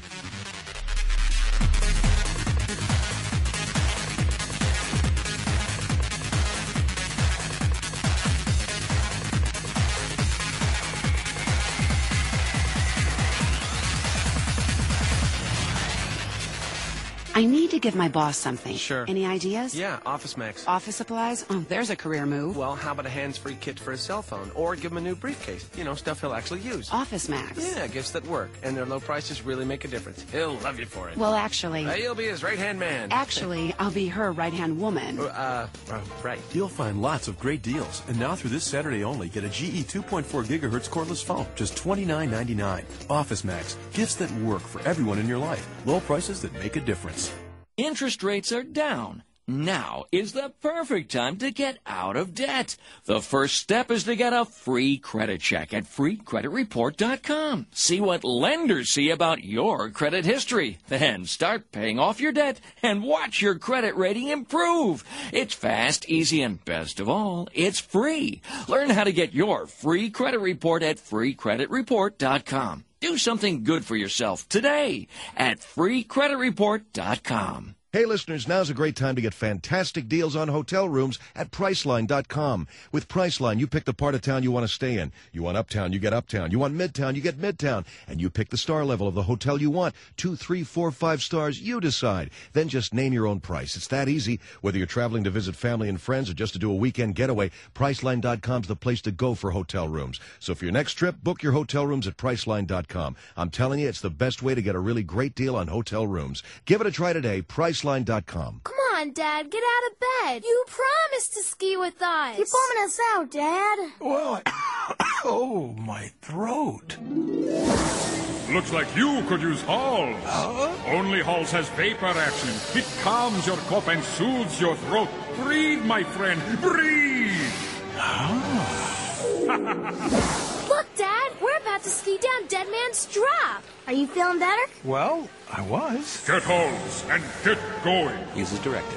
Speaker 11: I need to give my boss something.
Speaker 12: Sure.
Speaker 11: Any ideas?
Speaker 12: Yeah, Office Max.
Speaker 11: Office supplies? Oh, there's a career move.
Speaker 12: Well, how about a hands-free kit for his cell phone? Or give him a new briefcase. You know, stuff he'll actually use.
Speaker 11: Office Max.
Speaker 12: Yeah, gifts that work. And their low prices really make a difference. He'll love you for it.
Speaker 11: Well, actually...
Speaker 12: Uh, you'll be his right-hand man.
Speaker 11: Actually, I'll be her right-hand woman.
Speaker 12: Uh, uh, right.
Speaker 13: You'll find lots of great deals. And now through this Saturday only, get a G E two point four gigahertz cordless phone. Just twenty-nine ninety-nine. Office Max. Gifts that work for everyone in your life. Low prices that make a difference.
Speaker 14: Interest rates are down. Now is the perfect time to get out of debt. The first step is to get a free credit check at free credit report dot com. See what lenders see about your credit history. Then start paying off your debt and watch your credit rating improve. It's fast, easy, and best of all, it's free. Learn how to get your free credit report at free credit report dot com. Do something good for yourself today at free credit report dot com.
Speaker 3: Hey, listeners, now's a great time to get fantastic deals on hotel rooms at Priceline dot com. With Priceline, you pick the part of town you want to stay in. You want uptown, you get uptown. You want midtown, you get midtown. And you pick the star level of the hotel you want. Two, three, four, five stars, you decide. Then just name your own price. It's that easy. Whether you're traveling to visit family and friends or just to do a weekend getaway, Priceline dot com's the place to go for hotel rooms. So for your next trip, book your hotel rooms at Priceline dot com. I'm telling you, it's the best way to get a really great deal on hotel rooms. Give it a try today. Priceline dot com.
Speaker 15: Come on, Dad, get out of bed. You promised to ski with us. Keep bumming us out, Dad.
Speaker 16: Well, oh, my throat. Looks like you could use Halls. Huh? Only Halls has vapor action. It calms your cough and soothes your throat. Breathe, my friend, breathe.
Speaker 15: Look, Dad, we're about to ski down Dead Man's Drop. Are you feeling better?
Speaker 16: Well, I was. Get Halls and get going.
Speaker 12: Use as directed.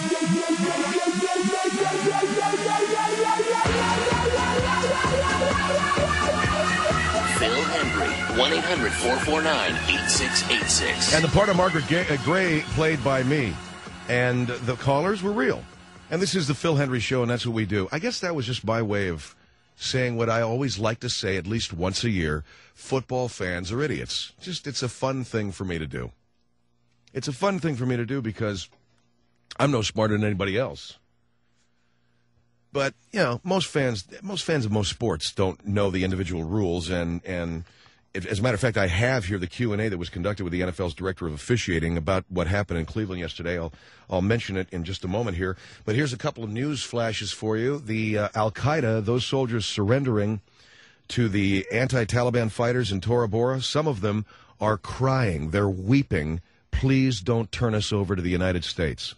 Speaker 1: Phil Hendry, one eight hundred four four nine eight six eight six.
Speaker 3: And the part of Margaret Gray played by me. And the callers were real. And this is the Phil Hendry Show, and that's what we do. I guess that was just my way of saying what I always like to say at least once a year. Football fans are idiots. Just, it's a fun thing for me to do. It's a fun thing for me to do because I'm no smarter than anybody else. But, you know, most fans most fans of most sports don't know the individual rules. And, and if, as a matter of fact, I have here the Q and A that was conducted with the N F L's director of officiating about what happened in Cleveland yesterday. I'll, I'll mention it in just a moment here. But here's a couple of news flashes for you. The uh, Al-Qaeda, those soldiers surrendering to the anti-Taliban fighters in Tora Bora, some of them are crying. They're weeping. Please don't turn us over to the United States.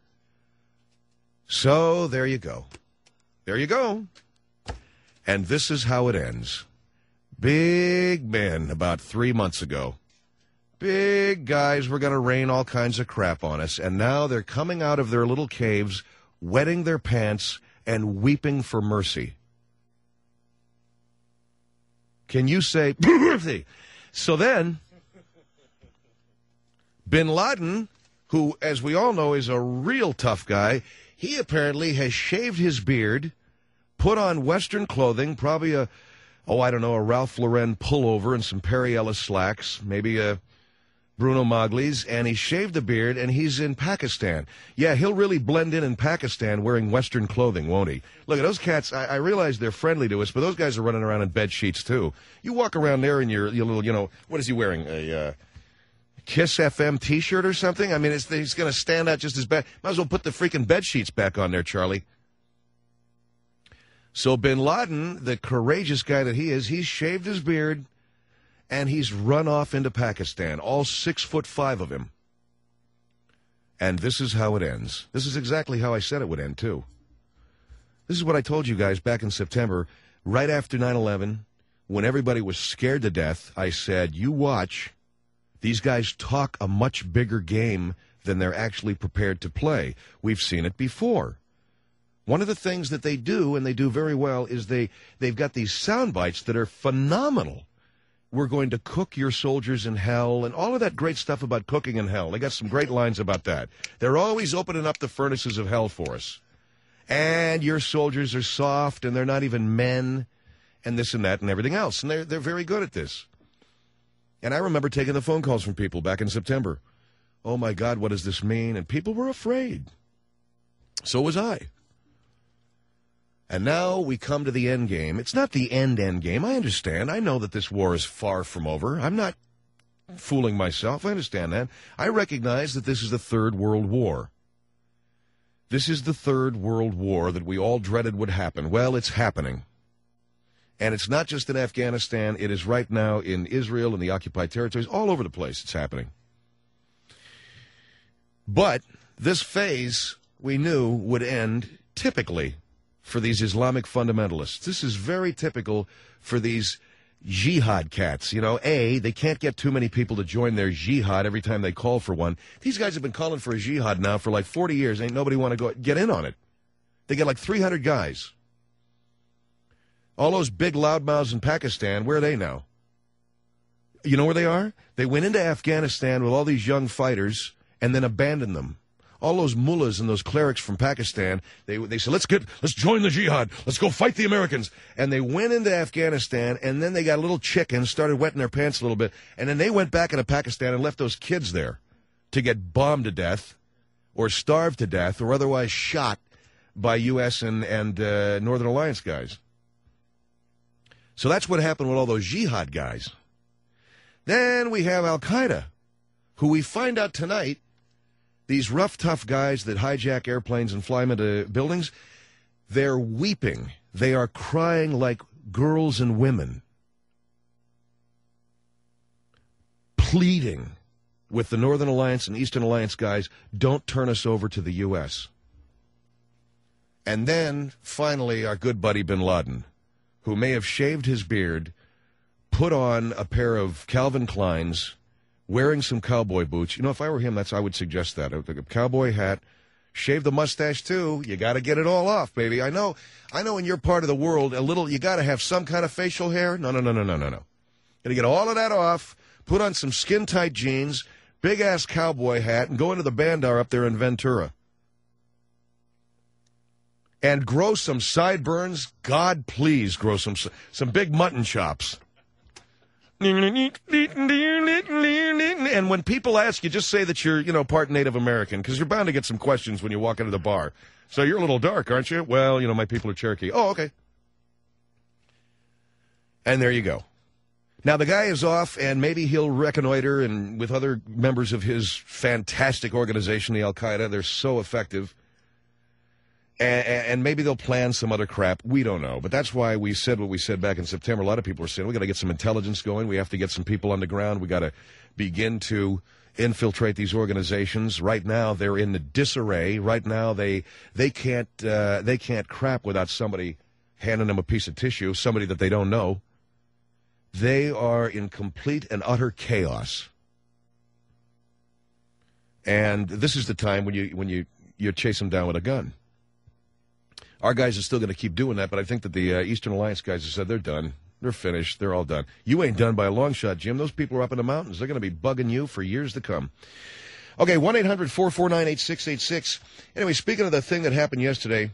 Speaker 3: So there you go. There you go. And this is how it ends. Big men about three months ago. Big guys were going to rain all kinds of crap on us. And now they're coming out of their little caves, wetting their pants, and weeping for mercy. Can you say mercy? So then, Bin Laden, who, as we all know, is a real tough guy, he apparently has shaved his beard, put on Western clothing, probably a, oh, I don't know, a Ralph Lauren pullover and some Perry Ellis slacks, maybe a Bruno Magli's, and he shaved the beard, and he's in Pakistan. Yeah, he'll really blend in in Pakistan wearing Western clothing, won't he? Look, at those cats, I, I realize they're friendly to us, but those guys are running around in bed sheets, too. You walk around there in your, your little, you know, what is he wearing, a uh, Kiss F M T-shirt or something? I mean, it's, he's going to stand out just as bad. Might as well put the freaking bed sheets back on there, Charlie. So Bin Laden, the courageous guy that he is, he's shaved his beard, and he's run off into Pakistan, all six foot five of him. And this is how it ends. This is exactly how I said it would end, too. This is what I told you guys back in September, right after nine eleven, when everybody was scared to death. I said, you watch. These guys talk a much bigger game than they're actually prepared to play. We've seen it before. One of the things that they do, and they do very well, is they, they've got these sound bites that are phenomenal. We're going to cook your soldiers in hell, and all of that great stuff about cooking in hell. They got some great lines about that. They're always opening up the furnaces of hell for us. And your soldiers are soft, and they're not even men, and this and that and everything else. And they're, they're very good at this. And I remember taking the phone calls from people back in September. Oh, my God, what does this mean? And people were afraid. So was I. And now we come to the end game. It's not the end, end game. I understand. I know that this war is far from over. I'm not fooling myself. I understand that. I recognize that this is the Third World War. This is the Third World War that we all dreaded would happen. Well, it's happening. And it's not just in Afghanistan. It is right now in Israel and the occupied territories. All over the place it's happening. But this phase, we knew, would end typically for these Islamic fundamentalists. This is very typical for these jihad cats. You know, A, they can't get too many people to join their jihad every time they call for one. These guys have been calling for a jihad now for like forty years. Ain't nobody want to go get in on it. They get like three hundred guys. All those big loudmouths in Pakistan, where are they now? You know where they are? They went into Afghanistan with all these young fighters and then abandoned them. All those mullahs and those clerics from Pakistan, they they said, let's get, let's join the jihad. Let's go fight the Americans. And they went into Afghanistan, and then they got a little chicken, started wetting their pants a little bit, and then they went back into Pakistan and left those kids there to get bombed to death or starved to death or otherwise shot by U S and, and uh, Northern Alliance guys. So that's what happened with all those jihad guys. Then we have Al-Qaeda, who we find out tonight, these rough, tough guys that hijack airplanes and fly them into buildings, they're weeping. They are crying like girls and women, pleading with the Northern Alliance and Eastern Alliance guys, don't turn us over to the U S. And then, finally, our good buddy Bin Laden, who may have shaved his beard, put on a pair of Calvin Kleins, wearing some cowboy boots. You know, if I were him, that's I would suggest that. A cowboy hat, Shave the mustache, too. You got to get it all off, baby. I know I know in your part of the world, a little, you got to have some kind of facial hair. No, no, no, no, no, no, no. Got to get all of that off, put on some skin-tight jeans, big-ass cowboy hat, and go into the Bandar up there in Ventura. And grow some sideburns. God, please grow some some big mutton chops. And when people ask you, just say that you're, you know, part Native American, because you're bound to get some questions when you walk into the bar. So you're a little dark, aren't you? Well, you know, my people are Cherokee. Oh, okay. And there you go. Now, the guy is off, and maybe he'll reconnoiter and with other members of his fantastic organization, the Al-Qaeda. They're so effective. And, and maybe they'll plan some other crap. We don't know. But that's why we said what we said back in September. A lot of people are saying, we got to get some intelligence going. We have to get some people on the ground. We got to begin to infiltrate these organizations. Right now, they're in the disarray. Right now, they they can't uh, they can't crap without somebody handing them a piece of tissue, somebody that they don't know. They are in complete and utter chaos. And this is the time when you when you, you chase them down with a gun. Our guys are still going to keep doing that, but I think that the uh, Eastern Alliance guys have said they're done. They're finished. They're all done. You ain't done by a long shot, Jim. Those people are up in the mountains. They're going to be bugging you for years to come. Okay, one eight hundred four four nine eight six eight six. Anyway, speaking of the thing that happened yesterday,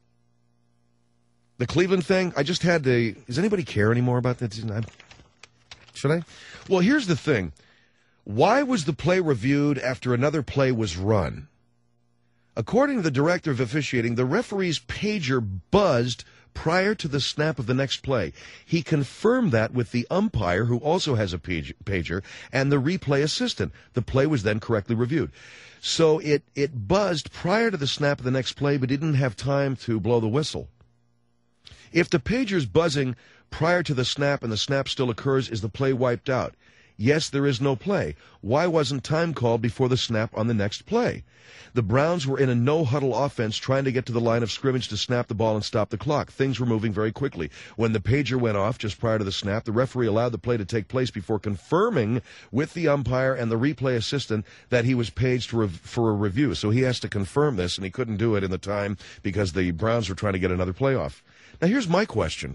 Speaker 3: the Cleveland thing, I just had to... Does anybody care anymore about that? Should I? Well, here's the thing. Why was the play reviewed after another play was run? According to the director of officiating, the referee's pager buzzed prior to the snap of the next play. He confirmed that with the umpire, who also has a page, pager, and the replay assistant. The play was then correctly reviewed. So it, it buzzed prior to the snap of the next play, but didn't have time to blow the whistle. If the pager's buzzing prior to the snap and the snap still occurs, is the play wiped out? Yes, there is no play. Why wasn't time called before the snap on the next play? The Browns were in a no-huddle offense trying to get to the line of scrimmage to snap the ball and stop the clock. Things were moving very quickly. When the pager went off just prior to the snap, the referee allowed the play to take place before confirming with the umpire and the replay assistant that he was paged for a, for a review. So he has to confirm this, and he couldn't do it in the time because the Browns were trying to get another play off. Now, here's my question.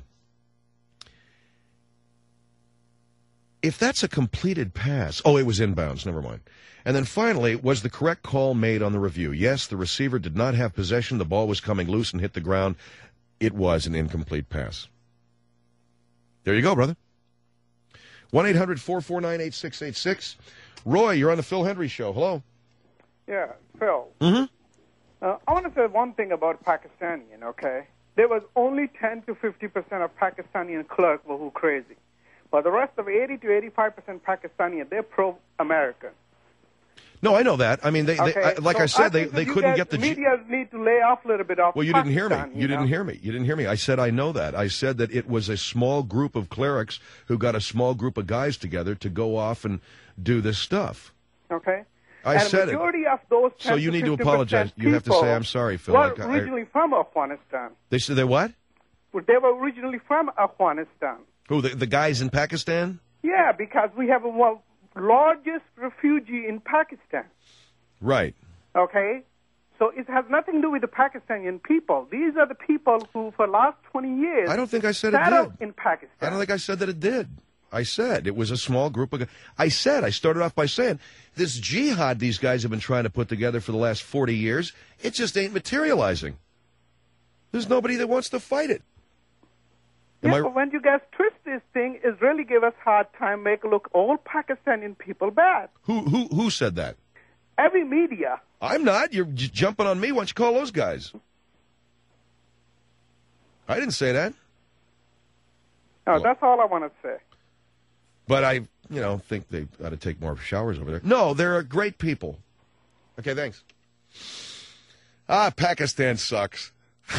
Speaker 3: If that's a completed pass, oh, it was inbounds, never mind. And then finally, was the correct call made on the review? Yes, the receiver did not have possession. The ball was coming loose and hit the ground. It was an incomplete pass. There you go, brother. one eight hundred four four nine eight six eight six. Roy, you're on the Phil Hendry Show. Hello.
Speaker 17: Yeah, Phil.
Speaker 3: Mm-hmm.
Speaker 17: Uh, I want to say one thing about Pakistani, okay? There was only ten to fifty percent of Pakistani clerks were who crazy. But the rest of eighty to eighty-five percent Pakistani, they're pro-American.
Speaker 3: No, I know that. I mean, they,
Speaker 17: okay,
Speaker 3: they I, like
Speaker 17: so
Speaker 3: I said,
Speaker 17: I
Speaker 3: they, they couldn't
Speaker 17: guys,
Speaker 3: get the...
Speaker 17: media need to lay off a little bit off
Speaker 3: Well, you
Speaker 17: Pakistan,
Speaker 3: didn't hear me. You,
Speaker 17: you
Speaker 3: didn't
Speaker 17: know?
Speaker 3: hear me. You didn't hear me. I said I know that. I said that it was a small group of clerics who got a small group of guys together to go off and do this stuff.
Speaker 17: Okay.
Speaker 3: I
Speaker 17: and
Speaker 3: said
Speaker 17: the
Speaker 3: it.
Speaker 17: majority of those
Speaker 3: So you need to
Speaker 17: fifty percent
Speaker 3: apologize. You have to say, I'm sorry, Phil.
Speaker 17: were
Speaker 3: Like, I-
Speaker 17: originally from Afghanistan.
Speaker 3: They said they what?
Speaker 17: Well, they were originally from Afghanistan.
Speaker 3: Who, the, the guys in Pakistan?
Speaker 17: Yeah, because we have the well, largest refugee in Pakistan.
Speaker 3: Right.
Speaker 17: Okay? So it has nothing to do with the Pakistani people. These are the people who, for the last twenty years,
Speaker 3: I don't think I said it
Speaker 17: settled
Speaker 3: did.
Speaker 17: in Pakistan.
Speaker 3: I don't think I said that it did. I said it was a small group of guys. I said, I started off by saying, this jihad these guys have been trying to put together for the last forty years, it just ain't materializing. There's nobody that wants to fight it. Am
Speaker 17: Yeah,
Speaker 3: I-
Speaker 17: but when you guys twist this thing, it really give us hard time, make look all Pakistani people bad.
Speaker 3: Who, who, who said that?
Speaker 17: Every media.
Speaker 3: I'm not. You're j- jumping on me. Why don't you call those guys? I didn't say that.
Speaker 17: No,
Speaker 3: Well-
Speaker 17: that's all I want to say.
Speaker 3: But I, you know, think they ought to take more showers over there. No, they're great people. Okay, thanks. Ah, Pakistan sucks.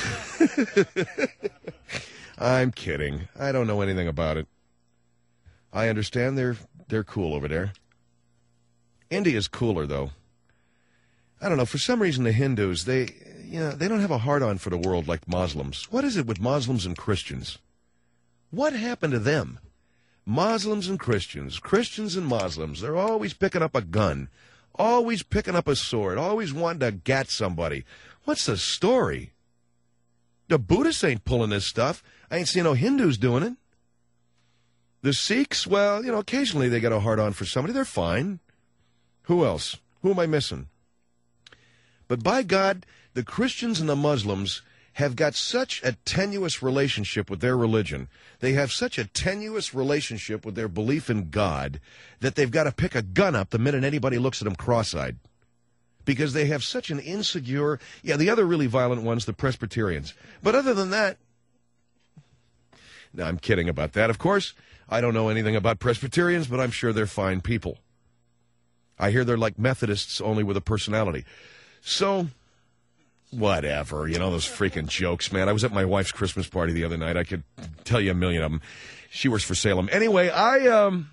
Speaker 3: I'm kidding. I don't know anything about it. I understand they're they're cool over there. India's cooler, though. I don't know. For some reason, the Hindus, they, you know, they don't have a hard-on for the world like Muslims. What is it with Muslims and Christians? What happened to them? Muslims and Christians, Christians and Muslims, they're always picking up a gun. Always picking up a sword, always wanting to gat somebody. What's the story? The Buddhists ain't pulling this stuff. I ain't seen no Hindus doing it. The Sikhs, well, you know, occasionally they get a hard-on for somebody. They're fine. Who else? Who am I missing? But by God, the Christians and the Muslims have got such a tenuous relationship with their religion. They have such a tenuous relationship with their belief in God that they've got to pick a gun up the minute anybody looks at them cross-eyed. Because they have such an insecure... Yeah, the other really violent ones, the Presbyterians. But other than that... No, I'm kidding about that. Of course, I don't know anything about Presbyterians, but I'm sure they're fine people. I hear they're like Methodists, only with a personality. So... Whatever, you know, those freaking jokes, man. I was at my wife's Christmas party the other night. I could tell you a million of them. She works for Salem. Anyway, I, um...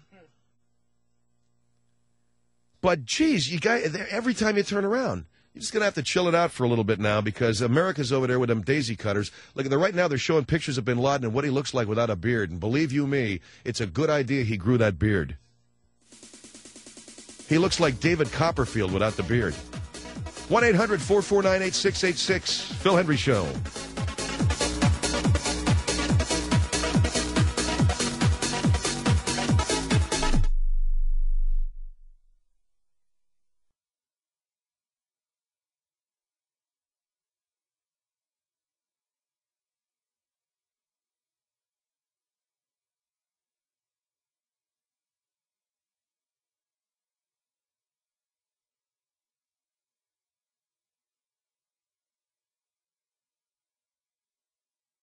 Speaker 3: But, geez, you guys, every time you turn around, you're just going to have to chill it out for a little bit now because America's over there with them daisy cutters. Look, right now they're showing pictures of Bin Laden and what he looks like without a beard. And believe you me, it's a good idea he grew that beard. He looks like David Copperfield without the beard. one eight hundred four four nine eight six eight six. Phil Hendry Show.